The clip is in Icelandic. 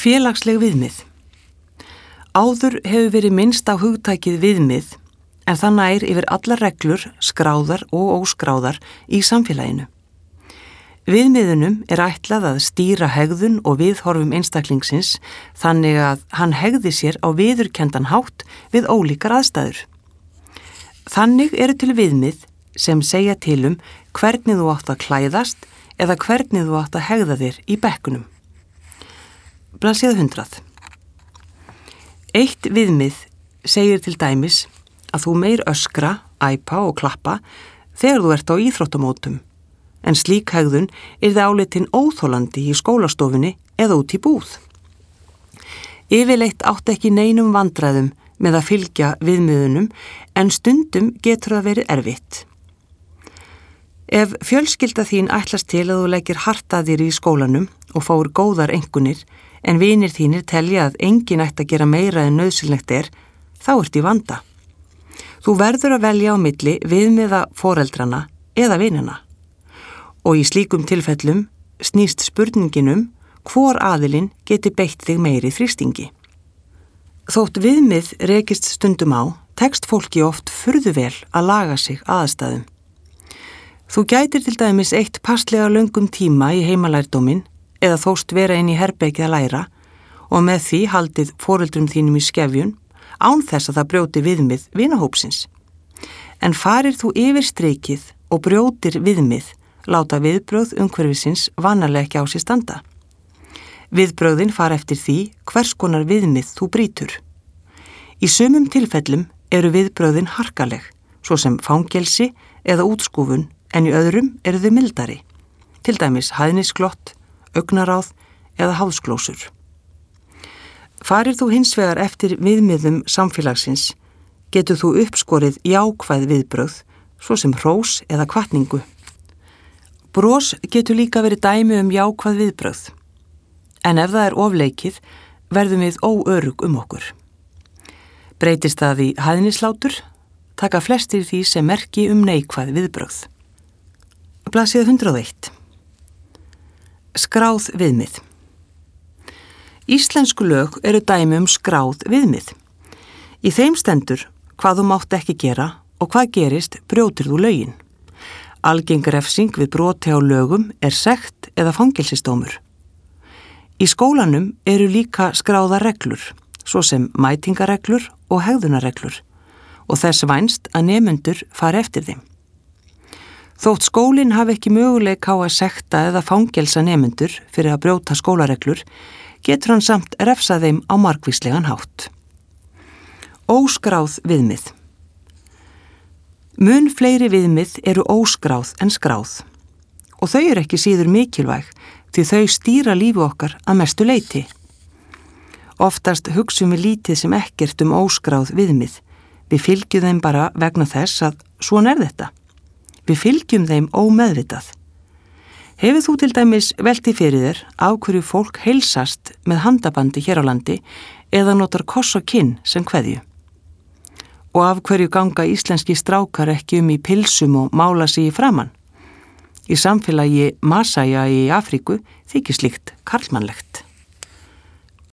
Félagsleg viðmið. Áður hefur verið minnst á hugtakið viðmið en það nær yfir allar reglur, skráðar og óskráðar í samfélaginu. Viðmiðunum er ætlað að stýra hegðun og viðhorfum einstaklingsins þannig að hann hegði sér á viðurkenndan hátt við ólíkar aðstæður. Þannig eru til viðmið sem segja til hvernig þú átt að klæðast eða hvernig þú átt að hegða þér í bekkunum. Blaðsíða 100. Eitt viðmið segir til dæmis að þú meir öskra, æpa og klappa þegar þú ert á íþróttamótum, en slík hegðun yrði álitin óþolandi í skólastofunni eða út í búð. Yfirleitt átt ekki neinum vandræðum með að fylgja viðmiðunum en stundum getur það verið erfitt. Ef fjölskylda þín ætlast til að þú leggir hart að þér í skólanum og fáir góðar einkunnir en vinir þínir telja að enginn ætti að gera meira en nauðsynlegt þá ert í vanda. Þú verður að velja á milli viðmiða foreldrana eða vinina. Og í slíkum tilfellum snýst spurningin hvor aðilinn geti beitt þig meiri þrýstingi. Þótt viðmið rekist stundum á, tekst fólki oft furðu vel að laga sig aðstæðum. Þú gætir til dæmis eitt passlega löngum tíma í heimalærdóminn eða þóst vera inn í herbergi að læra og með því haldið foreldrum þínum í skefjun án þess að það brjóti viðmið vinahópsins. En farir þú yfir strikið og brjótir viðmið, láta viðbrögð umhverfisins vanalega ekki á sér standa. Viðbrögðin fara eftir því hvers konar viðmið þú brýtur. Í sumum tilfellum eru viðbrögðin harkaleg, svo sem fangelsi eða útskúfun, en í öðrum eru þau mildari, til dæmis hæðnisglott, augnaráð eða háðsglósur. Farir þú hins vegar eftir viðmiðum samfélagsins, getur þú uppskorið jákvæð viðbrögð, svo sem hrós eða hvatningu. Bros getur líka verið dæmi jákvæð viðbrögð, en ef það er ofleikið, verðum við óörugg okkur. Breytist það í hæðnislátur, taka flestir því sem merki neikvæð viðbrögð. Blaðsíða 101. Skráð viðmið. Íslensku lög eru dæmi skráð viðmið. Í þeim stendur hvað þú mátt ekki gera og hvað gerist brjótir þú lögin. Algeng refsing við broti á lögum er sekt eða fangelsisdómur. Í skólanum eru líka skráðar reglur, svo sem mætingareglur og hegðunarreglur, og þess vænst að nemendur fari eftir þeim. Þótt skólinn hafi ekki möguleika á að sekta eða fangelsa nemendur fyrir að brjóta skólareglur, getur hann samt refsa þeim á margvíslegan hátt. Óskráð viðmið. Mun fleiri viðmið eru óskráð en skráð og þau eru ekki síður mikilvæg því þau stýra lífi okkar að mestu leyti. Oftast hugsum við lítið sem ekkert óskráð viðmið. Við fylgjum þeim bara vegna þess að svona þetta. Við fylgjum þeim ómeðvitað. Hefur þú til dæmis velti fyrir þér af hverju fólk heilsast með handabandi hér á landi eða notar koss og kinn sem kveðju? Og af hverju ganga íslenski strákar ekki í pilsum og mála sig í framan? Í samfélagi Masaja í Afríku þykir slíkt karlmannlegt.